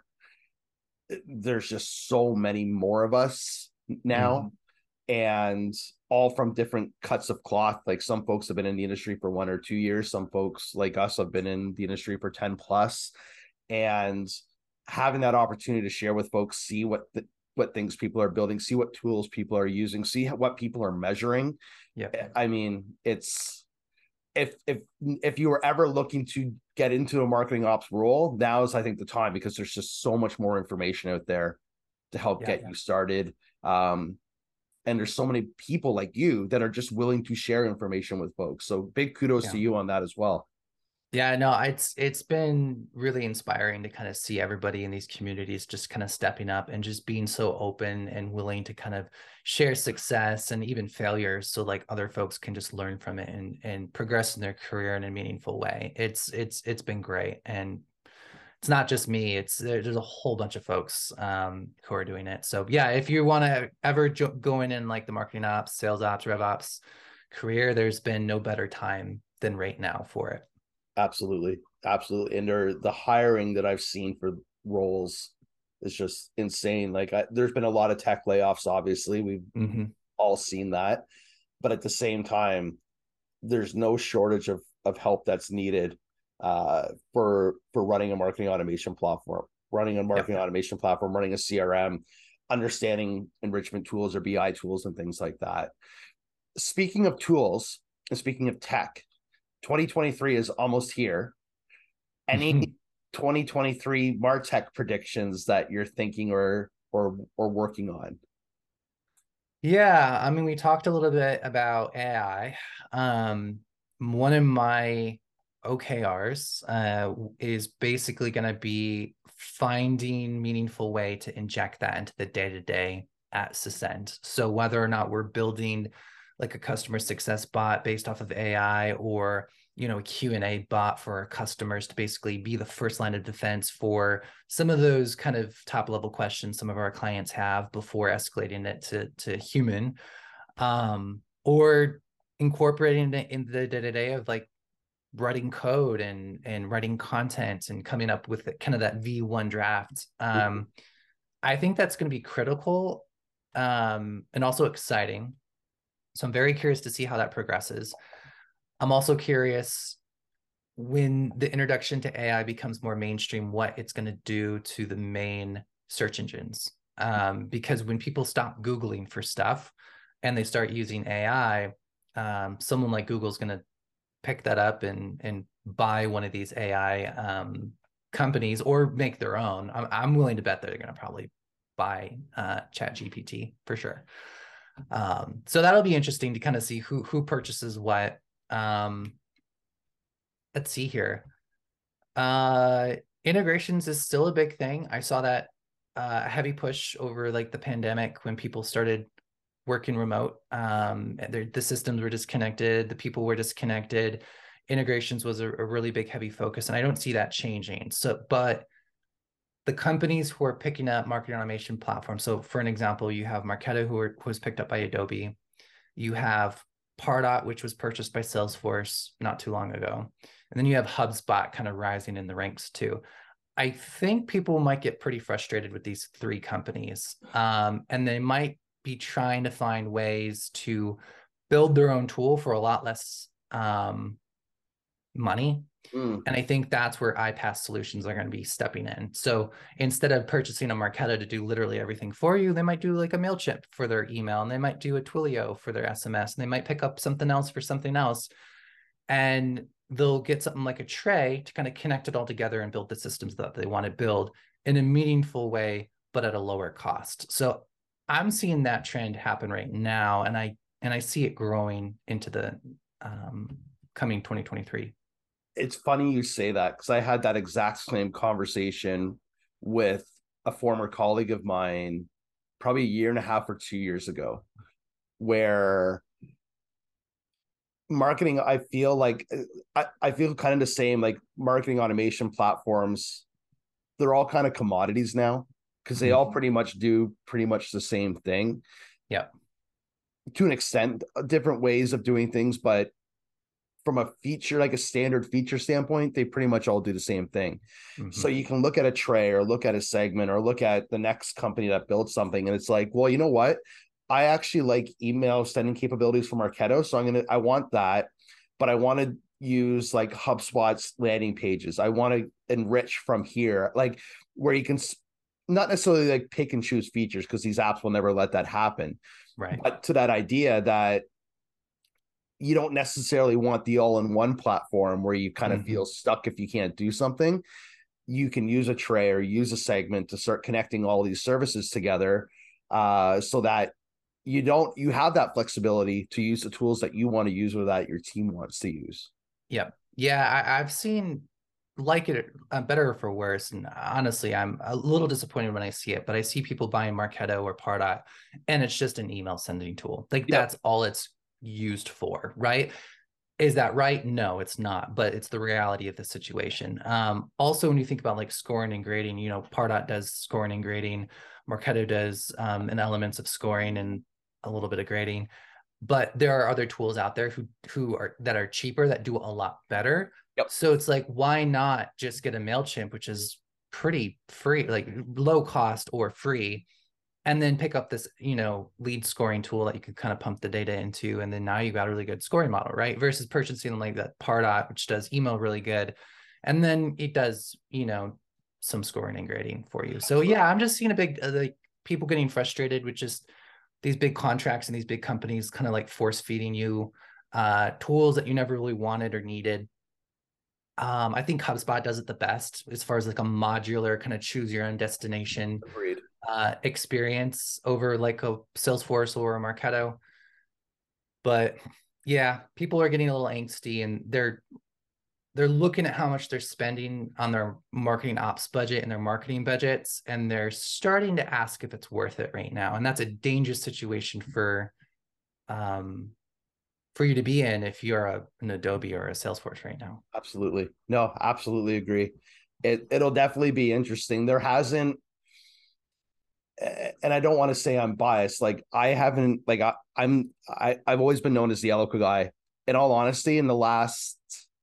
Speaker 2: there's just so many more of us now
Speaker 3: Mhm.
Speaker 2: and all from different cuts of cloth. Like some folks have been in the industry for one or two years. Some folks like us have been in the industry for ten plus, and having that opportunity to share with folks, see what the, what things people are building, see what tools people are using, see how, what people are measuring.
Speaker 3: Yeah.
Speaker 2: I mean, it's, if if if you were ever looking to get into a marketing ops role, now is I think the time, because there's just so much more information out there to help
Speaker 3: Yeah,
Speaker 2: get
Speaker 3: yeah.
Speaker 2: you started. Um, and there's so many people like you that are just willing to share information with folks. So big kudos
Speaker 3: Yeah.
Speaker 2: to you on that as well.
Speaker 3: Yeah, no, it's it's been really inspiring to kind of see everybody in these communities just kind of stepping up and just being so open and willing to kind of share success and even failures, so like other folks can just learn from it and and progress in their career in a meaningful way. It's it's it's been great, and it's not just me. It's there's a whole bunch of folks um, who are doing it. So yeah, if you want to ever jo- go in in like the marketing ops, sales ops, rev ops career, there's been no better time than right now for it.
Speaker 2: Absolutely. Absolutely. And there, the hiring that I've seen for roles is just insane. Like I, there's been a lot of tech layoffs, obviously. We've
Speaker 3: Mm-hmm.
Speaker 2: all seen that. But at the same time, there's no shortage of, of help that's needed uh, for for running a marketing automation platform, running a marketing
Speaker 3: Yep.
Speaker 2: automation platform, running a C R M, understanding enrichment tools or B I tools and things like that. Speaking of tools and speaking of tech, twenty twenty-three is almost here. Any twenty twenty-three MarTech predictions that you're thinking or or or working on?
Speaker 3: Yeah, I mean, we talked a little bit about A I. Um, one of my O K Rs uh, is basically going to be finding meaningful way to inject that into the day-to-day at Sysend. So whether or not we're building like a customer success bot based off of A I, or you know, a Q and A bot for our customers to basically be the first line of defense for some of those kind of top level questions some of our clients have before escalating it to, to human, um, or incorporating it in the day-to-day of like writing code and, and writing content and coming up with kind of that V one draft. Um, I think that's going to be critical, um, and also exciting. So I'm very curious to see how that progresses. I'm also curious when the introduction to A I becomes more mainstream, what it's going to do to the main search engines. Um, because when people stop Googling for stuff and they start using A I, um, someone like Google is going to pick that up and and buy one of these A I um, companies or make their own. I'm, I'm willing to bet that they're going to probably buy uh, ChatGPT for sure. Um, so that'll be interesting to kind of see who who purchases what. Um, let's see here. Uh, integrations is still a big thing. I saw that uh, heavy push over like the pandemic when people started working remote. Um, the systems were disconnected, the people were disconnected. Integrations was a, a really big heavy focus, and I don't see that changing. So, but the companies who are picking up marketing automation platforms. So, for an example, you have Marketo, who, were, who was picked up by Adobe. You have Pardot, which was purchased by Salesforce not too long ago. And then you have HubSpot kind of rising in the ranks too. I think people might get pretty frustrated with these three companies. Um, and they might be trying to find ways to build their own tool for a lot less um, money.
Speaker 2: Mm.
Speaker 3: And I think that's where iPaaS solutions are going to be stepping in. So instead of purchasing a Marketo to do literally everything for you, they might do like a MailChimp for their email, and they might do a Twilio for their S M S, and they might pick up something else for something else. And they'll get something like a Tray to kind of connect it all together and build the systems that they want to build in a meaningful way, but at a lower cost. So I'm seeing that trend happen right now, and I and I see it growing into the um, coming twenty twenty-three.
Speaker 2: It's funny you say that, because I had that exact same conversation with a former colleague of mine probably a year and a half or two years ago, where marketing, I feel like I, I feel kind of the same, like marketing automation platforms, they're all kind of commodities now, because they all pretty much do pretty much the same thing.
Speaker 3: Yeah.
Speaker 2: To an extent, different ways of doing things, but from a feature, like a standard feature standpoint, they pretty much all do the same thing. Mm-hmm. So you can look at a Tray or look at a Segment or look at the next company that builds something, and it's like, well, you know what? I actually like email sending capabilities from Marketo, so I'm gonna I want that, but I want to use like HubSpot's landing pages. I want to enrich from here, like where you can not necessarily like pick and choose features, because these apps will never let that happen.
Speaker 3: Right.
Speaker 2: But to that idea that you don't necessarily want the all-in-one platform where you kind of mm-hmm. feel stuck if you can't do something. You can use a Tray or use a Segment to start connecting all these services together, uh, so that you don't, you have that flexibility to use the tools that you want to use or that your team wants to use.
Speaker 3: Yep. Yeah, I, I've seen like it uh, better or for worse. And honestly, I'm a little disappointed when I see it, but I see people buying Marketo or Pardot, and it's just an email sending tool. Like
Speaker 2: Yep.
Speaker 3: that's all it's used for, right? Is that right? No, it's not, but it's the reality of the situation. Um, also, when you think about like scoring and grading, you know, Pardot does scoring and grading, Marketo does um, an elements of scoring and a little bit of grading, but there are other tools out there who who are that are cheaper that do a lot better.
Speaker 2: Yep.
Speaker 3: So it's like, why not just get a MailChimp, which is pretty free, like low cost or free, and then pick up this, you know, lead scoring tool that you could kind of pump the data into. And then now you've got a really good scoring model, right? Versus purchasing like that Pardot, which does email really good. And then it does, you know, some scoring and grading for you. So yeah, I'm just seeing a big, uh, like people getting frustrated with just these big contracts and these big companies kind of like force feeding you uh, tools that you never really wanted or needed. Um, I think HubSpot does it the best as far as like a modular kind of choose your own destination
Speaker 2: Agreed.
Speaker 3: uh, experience over like a Salesforce or a Marketo. But yeah, people are getting a little angsty, and they're they're looking at how much they're spending on their marketing ops budget and their marketing budgets, and they're starting to ask if it's worth it right now. And that's a dangerous situation for um for you to be in if you're a, an Adobe or a Salesforce right now.
Speaker 2: Absolutely. No, absolutely agree. It it'll definitely be interesting. There hasn't, and I don't want to say I'm biased. Like I haven't, like I, I'm, I, I've always been known as the Eloqua guy. In all honesty, in the last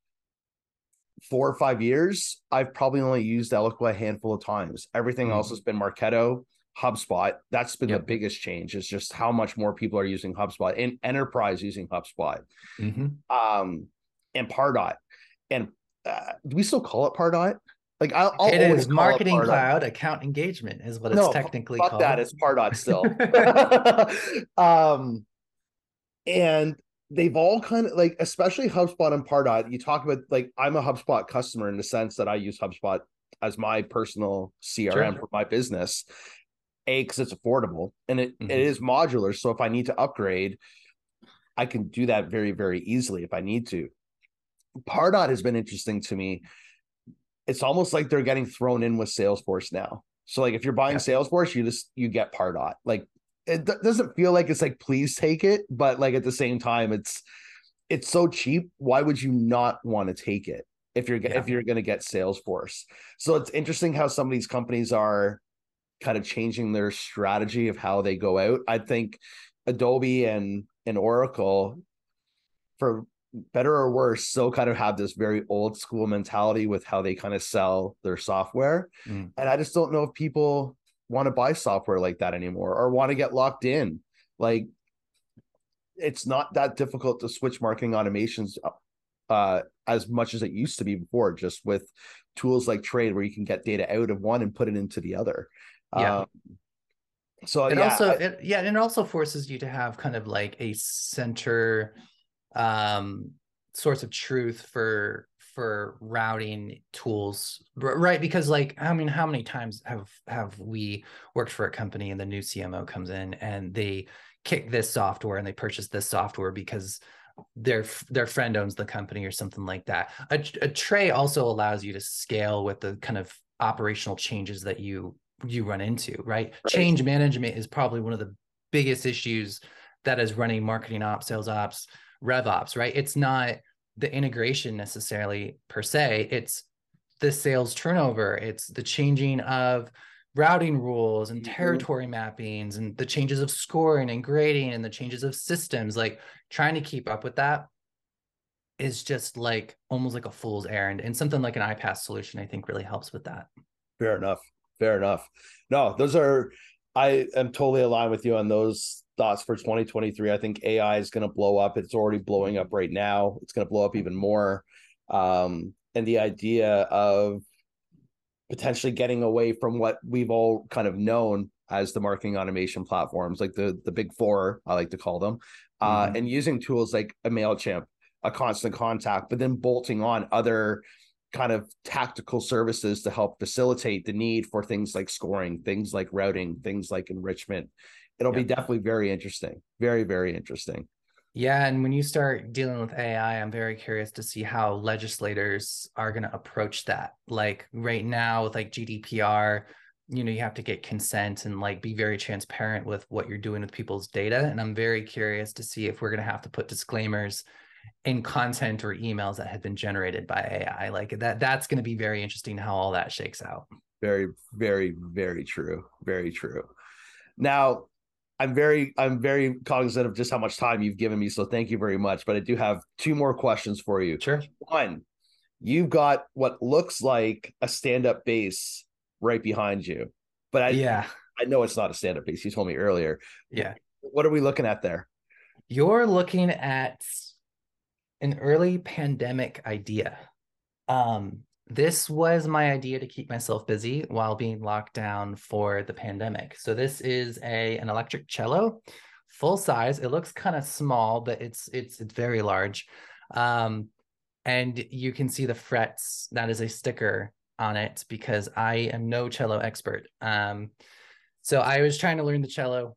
Speaker 2: four or five years, I've probably only used Eloqua a handful of times. Everything
Speaker 3: Mm.
Speaker 2: else has been Marketo, HubSpot. That's been
Speaker 3: Yep.
Speaker 2: the biggest change. Is just how much more people are using HubSpot and enterprise using HubSpot.
Speaker 3: Mm-hmm.
Speaker 2: Um, and Pardot. And uh, do we still call it Pardot? Like I'll, I'll
Speaker 3: It
Speaker 2: always
Speaker 3: is
Speaker 2: call
Speaker 3: Marketing
Speaker 2: it Pardot.
Speaker 3: Cloud Account Engagement is what it's
Speaker 2: No,
Speaker 3: technically
Speaker 2: fuck
Speaker 3: called.
Speaker 2: that. It's Pardot still. um, and they've all kind of like, especially HubSpot and Pardot. You talk about like, I'm a HubSpot customer in the sense that I use HubSpot as my personal C R M
Speaker 3: Sure.
Speaker 2: for my business. A, because it's affordable and it,
Speaker 3: Mhm.
Speaker 2: it is modular. So if I need to upgrade, I can do that very, very easily if I need to. Pardot has been interesting to me. It's almost like they're getting thrown in with Salesforce now. So like if you're buying
Speaker 3: Yeah.
Speaker 2: Salesforce, you just you get Pardot. Like it d- doesn't feel like it's like please take it, but like at the same time, it's it's so cheap. Why would you not want to take it if you're
Speaker 3: Yeah.
Speaker 2: if you're going to get Salesforce? So it's interesting how some of these companies are kind of changing their strategy of how they go out. I think Adobe and and Oracle, for better or worse, still kind of have this very old school mentality with how they kind of sell their software.
Speaker 3: Mm.
Speaker 2: And I just don't know if people want to buy software like that anymore or want to get locked in. Like it's not that difficult to switch marketing automations uh, as much as it used to be before, just with tools like Trade, where you can get data out of one and put it into the other.
Speaker 3: Yeah.
Speaker 2: Um, so
Speaker 3: It
Speaker 2: yeah,
Speaker 3: also,
Speaker 2: I-
Speaker 3: it, yeah, and it also forces you to have kind of like a center um, source of truth for for routing tools, r- right? Because like, I mean, how many times have have we worked for a company and the new C M O comes in and they kick this software and they purchase this software because their their friend owns the company or something like that. A, a tray also allows you to scale with the kind of operational changes that you you run into, right?
Speaker 2: Right.
Speaker 3: Change management is probably one of the biggest issues that is running marketing ops, sales ops, rev ops, right? It's not the integration necessarily per se, it's the sales turnover, it's the changing of routing rules and
Speaker 2: Mhm.
Speaker 3: territory mappings and the changes of scoring and grading and the changes of systems. Like trying to keep up with that is just like almost like a fool's errand, and something like an iPaaS solution I think really helps with that.
Speaker 2: Fair enough. Fair enough. No, those are, I am totally aligned with you on those thoughts for twenty twenty-three. I think A I is going to blow up. It's already blowing up right now. It's going to blow up even more. Um, and the idea of potentially getting away from what we've all kind of known as the marketing automation platforms, like the, the big four, I like to call them, uh,
Speaker 3: Mhm.
Speaker 2: and using tools like a MailChimp, a Constant Contact, but then bolting on other kind of tactical services to help facilitate the need for things like scoring, things like routing, things like enrichment. It'll be
Speaker 3: Yep.
Speaker 2: definitely very interesting. Very, very interesting.
Speaker 3: Yeah, and when you start dealing with A I, I'm very curious to see how legislators are going to approach that. Like right now with like G D P R, you know, you have to get consent and like be very transparent with what you're doing with people's data. And I'm very curious to see if we're going to have to put disclaimers in content or emails that have been generated by A I. Like that, that's going to be very interesting how all that shakes out.
Speaker 2: Very, very, very true. Very true. Now, I'm very, I'm very cognizant of just how much time you've given me. So thank you very much. But I do have two more questions for you.
Speaker 3: Sure.
Speaker 2: One, you've got what looks like a stand-up bass right behind you, but I,
Speaker 3: yeah,
Speaker 2: I know it's not a stand-up bass. You told me earlier.
Speaker 3: Yeah.
Speaker 2: What are we looking at there?
Speaker 3: You're looking at an early pandemic idea. Um, this was my idea to keep myself busy while being locked down for the pandemic. So this is a an electric cello, full size. It looks kind of small, but it's it's it's very large. Um, and you can see the frets. That is a sticker on it because I am no cello expert. Um, so I was trying to learn the cello.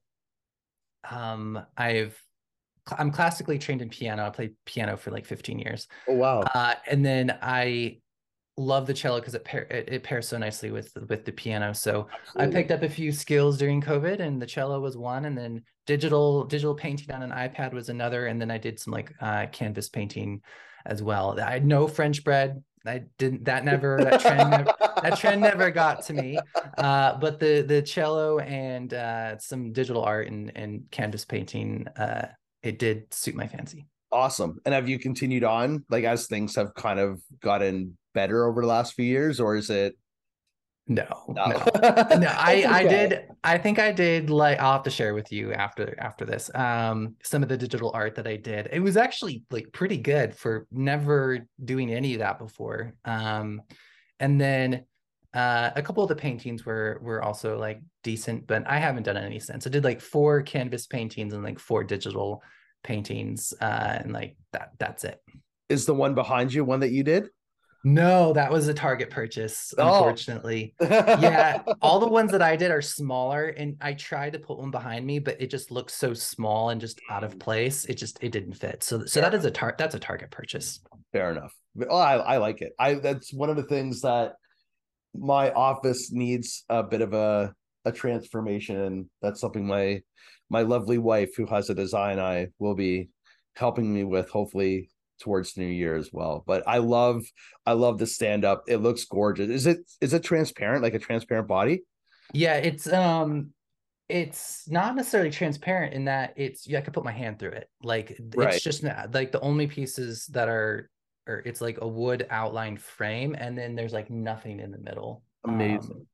Speaker 3: Um, I've I'm classically trained in piano. I played piano for like fifteen years.
Speaker 2: Oh, wow.
Speaker 3: Uh, and then I love the cello because it, pair, it it pairs so nicely with with the piano. So
Speaker 2: Absolutely.
Speaker 3: I picked up a few skills during COVID, and the cello was one, and then digital digital painting on an iPad was another, and then I did some like uh, canvas painting as well. I had no French bread. I didn't that never that trend never, that trend never got to me. Uh, but the the cello and uh, some digital art and and canvas painting, uh, it did suit my fancy.
Speaker 2: Awesome. And have you continued on like as things have kind of gotten better over the last few years, or is it?
Speaker 3: No,
Speaker 2: No,
Speaker 3: no, no. I,
Speaker 2: okay.
Speaker 3: I did. I think I did. Like, I'll have to share with you after after this. Um, some of the digital art that I did. It was actually like pretty good for never doing any of that before. Um, and then uh, a couple of the paintings were were also like decent, but I haven't done any since. I did like four canvas paintings and like four digital paintings, uh, and like that. That's it.
Speaker 2: Is the one behind you one that you did?
Speaker 3: No, that was a Target purchase,
Speaker 2: Oh.
Speaker 3: unfortunately. Yeah, all the ones that I did are smaller, and I tried to put one behind me, but it just looks so small and just out of place. It just it didn't fit. So, so
Speaker 2: Fair
Speaker 3: that is a tar that's a Target purchase.
Speaker 2: Fair enough. Oh, I, I like it. I that's one of the things that my office needs a bit of a a transformation, and that's something my my lovely wife, who has a design eye, will be helping me with, hopefully towards New Year as well. But I love I love the stand up. It looks gorgeous. Is it is it transparent, like a transparent body?
Speaker 3: Yeah, it's um it's not necessarily transparent in that it's yeah, I could put my hand through it. Like
Speaker 2: Right.
Speaker 3: it's just not like the only pieces that are or it's like a wood outline frame, and then there's like nothing in the middle.
Speaker 2: Amazing.
Speaker 3: Um,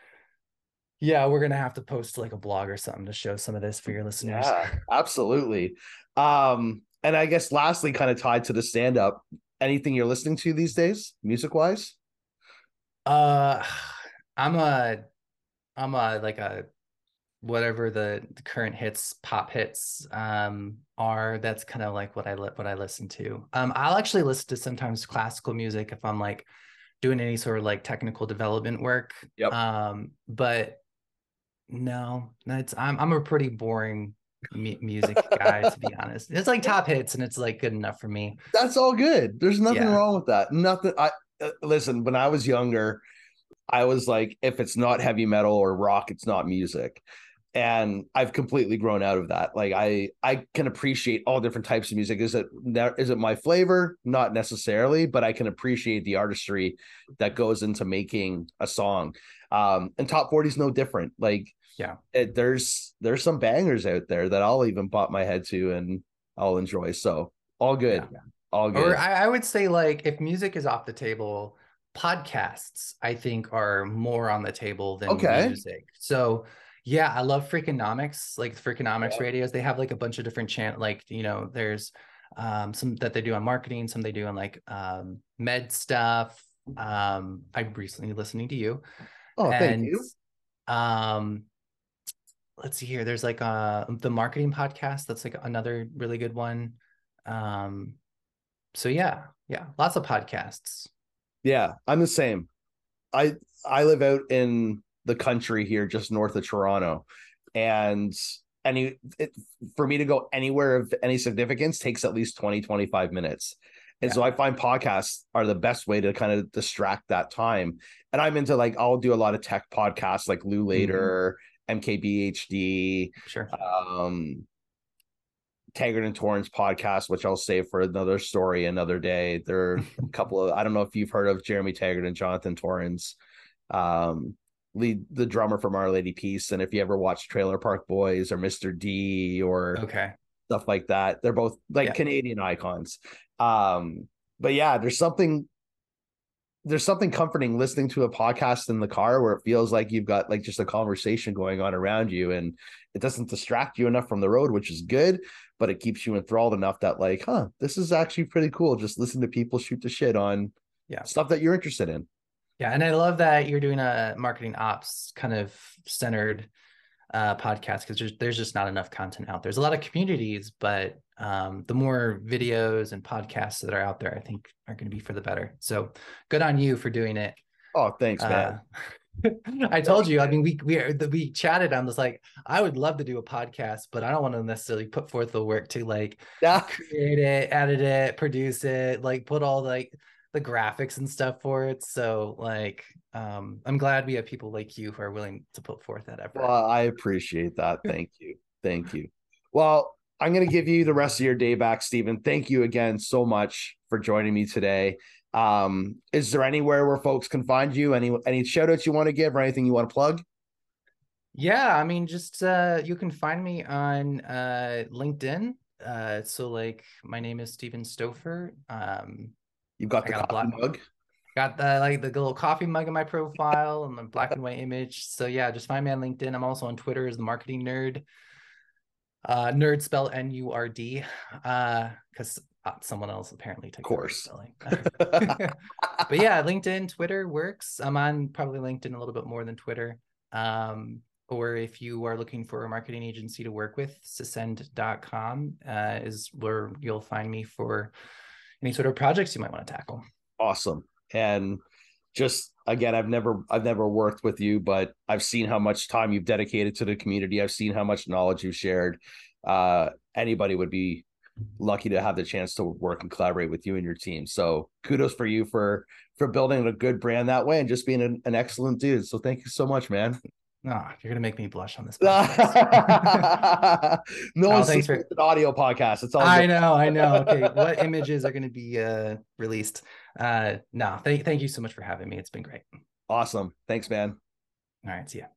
Speaker 3: yeah, we're gonna have to post like a blog or something to show some of this for your listeners.
Speaker 2: Yeah, absolutely. Um, and I guess lastly, kind of tied to the stand up, anything you're listening to these days, music wise?
Speaker 3: Uh, I'm a, I'm a like a whatever the, the current hits, pop hits, um, are. That's kind of like what I li- what I listen to. Um, I'll actually listen to sometimes classical music if I'm like doing any sort of like technical development work.
Speaker 2: Yep.
Speaker 3: Um, but no, that's I'm I'm a pretty boring mu- music guy, to be honest. It's like top hits, and it's like good enough for me.
Speaker 2: That's all good. There's nothing
Speaker 3: Yeah.
Speaker 2: wrong with that. Nothing. I uh, listen, when I was younger, I was like, if it's not heavy metal or rock, it's not music. And I've completely grown out of that. Like I I can appreciate all different types of music. Is it is it my flavor? Not necessarily, but I can appreciate the artistry that goes into making a song. Um, and top forty is no different. Like
Speaker 3: Yeah.
Speaker 2: it, there's there's some bangers out there that I'll even pop my head to and I'll enjoy. So all good.
Speaker 3: Yeah.
Speaker 2: All good.
Speaker 3: Or I, I would say like if music is off the table, podcasts I think are more on the table than
Speaker 2: Okay.
Speaker 3: music. So yeah, I love Freakonomics, like Freakonomics
Speaker 2: Yeah.
Speaker 3: radios. They have like a bunch of different channel, like you know, there's um some that they do on marketing, some they do on like um med stuff. Um, I'm recently listening to you.
Speaker 2: Oh, thank
Speaker 3: And
Speaker 2: you.
Speaker 3: um let's see here. There's like uh the marketing podcast. That's like another really good one. Um, so yeah, yeah, lots of podcasts.
Speaker 2: Yeah, I'm the same. I I live out in the country here, just north of Toronto, and any it, for me to go anywhere of any significance takes at least twenty, twenty-five minutes. And yeah. so I find podcasts are the best way to kind of distract that time. And I'm into like, I'll do a lot of tech podcasts like Lou Later, mm-hmm. M K B H D,
Speaker 3: sure.
Speaker 2: um, Taggart and Torrance podcast, which I'll save for another story another day. There are a couple of, I don't know if you've heard of Jeremy Taggart and Jonathan Torrance, um, lead the drummer from Our Lady Peace. And if you ever watch Trailer Park Boys or Mister D or
Speaker 3: okay.
Speaker 2: stuff like that, they're both like yeah. Canadian icons. Um, but yeah, there's something, there's something comforting listening to a podcast in the car where it feels like you've got like just a conversation going on around you and it doesn't distract you enough from the road, which is good, but it keeps you enthralled enough that like, huh, this is actually pretty cool. Just listen to people shoot the shit on
Speaker 3: yeah.
Speaker 2: stuff that you're interested in.
Speaker 3: Yeah. And I love that you're doing a marketing ops kind of centered uh, podcast because there's, there's just not enough content out there. There's a lot of communities, but um, the more videos and podcasts that are out there, I think are going to be for the better. So good on you for doing it.
Speaker 2: Oh, thanks, man.
Speaker 3: Uh, I told you, I mean, we, we, we chatted on this, like, I would love to do a podcast, but I don't want to necessarily put forth the work to like
Speaker 2: yeah.
Speaker 3: create it, edit it, produce it, like put all like the graphics and stuff for it. So like, um, I'm glad we have people like you who are willing to put forth that effort.
Speaker 2: Well, I appreciate that. Thank you. Thank you. Well, I'm going to give you the rest of your day back, Stephen. Thank you again so much for joining me today. Um, is there anywhere where folks can find you? Any, any shout outs you want to give or anything you want to plug?
Speaker 3: Yeah. I mean, just, uh, you can find me on, uh, LinkedIn. Uh, so like my name is Stephen Stouffer. Um,
Speaker 2: You've got the
Speaker 3: got
Speaker 2: coffee
Speaker 3: black,
Speaker 2: mug.
Speaker 3: Got the like the little coffee mug in my profile and the black and white image. So yeah, just find me on LinkedIn. I'm also on Twitter as the Marketing Nerd. Uh, nerd spelled N U R D. Uh, because uh, someone else apparently took
Speaker 2: of course.
Speaker 3: Spelling. But yeah, LinkedIn, Twitter works. I'm on probably LinkedIn a little bit more than Twitter. Um, or if you are looking for a marketing agency to work with, sisend dot com uh, is where you'll find me for any sort of projects you might want to tackle.
Speaker 2: Awesome. And just again, I've never, I've never worked with you, but I've seen how much time you've dedicated to the community. I've seen how much knowledge you've shared. Uh, anybody would be lucky to have the chance to work and collaborate with you and your team. So kudos for you for, for building a good brand that way and just being an, an excellent dude. So thank you so much, man.
Speaker 3: No, oh, you're gonna make me blush on this
Speaker 2: podcast. No, one's
Speaker 3: thanks for
Speaker 2: an audio podcast. It's all
Speaker 3: I
Speaker 2: good.
Speaker 3: know, I know. Okay, what images are going to be uh, released? Uh, no, thank thank you so much for having me. It's been great.
Speaker 2: Awesome. Thanks, man.
Speaker 3: All right, see ya.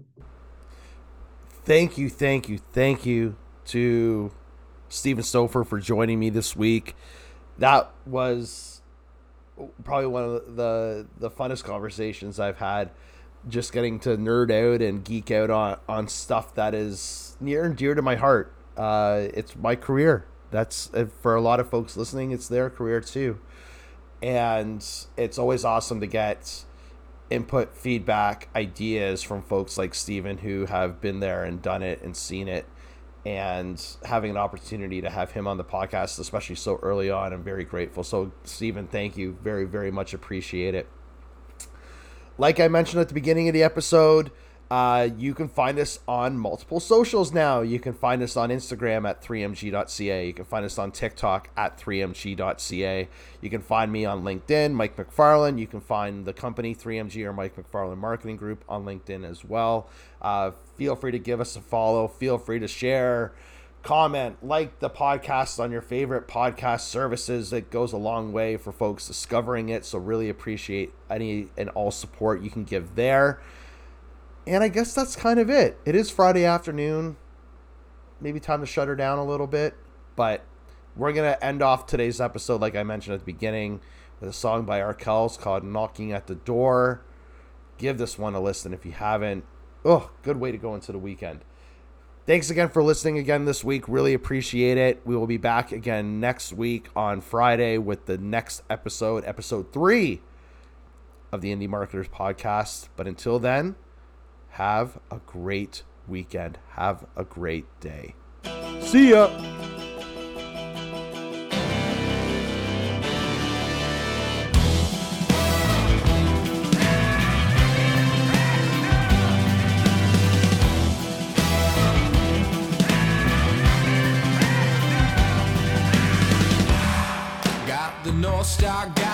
Speaker 2: Thank you, thank you, thank you to Stephen Stouffer for joining me this week. That was probably one of the the funnest conversations I've had. Just getting to nerd out and geek out on, on stuff that is near and dear to my heart. Uh, it's my career. That's for a lot of folks listening, it's their career too. And it's always awesome to get input, feedback, ideas from folks like Stephen who have been there and done it and seen it. And having an opportunity to have him on the podcast, especially so early on, I'm very grateful. So Stephen, thank you. Very, very much appreciate it. Like I mentioned at the beginning of the episode, uh, you can find us on multiple socials now. You can find us on Instagram at three m g dot c a. You can find us on TikTok at three m g dot c a. You can find me on LinkedIn, Mike McFarland. You can find the company three M G or Mike McFarland Marketing Group on LinkedIn as well. Uh, feel free to give us a follow. Feel free to share, comment, like the podcast on your favorite podcast services. It goes a long way for folks discovering it. So really appreciate any and all support you can give there. And I guess that's kind of it. It is Friday afternoon. Maybe time to shut her down a little bit. But we're going to end off today's episode, like I mentioned at the beginning, with a song by Arkells called Knocking at the Door. Give this one a listen if you haven't. Oh, good way to go into the weekend. Thanks again for listening again this week. Really appreciate it. We will be back again next week on Friday with the next episode, episode three of the Indie Marketers Podcast. But until then, have a great weekend. Have a great day. See ya.
Speaker 1: star guy.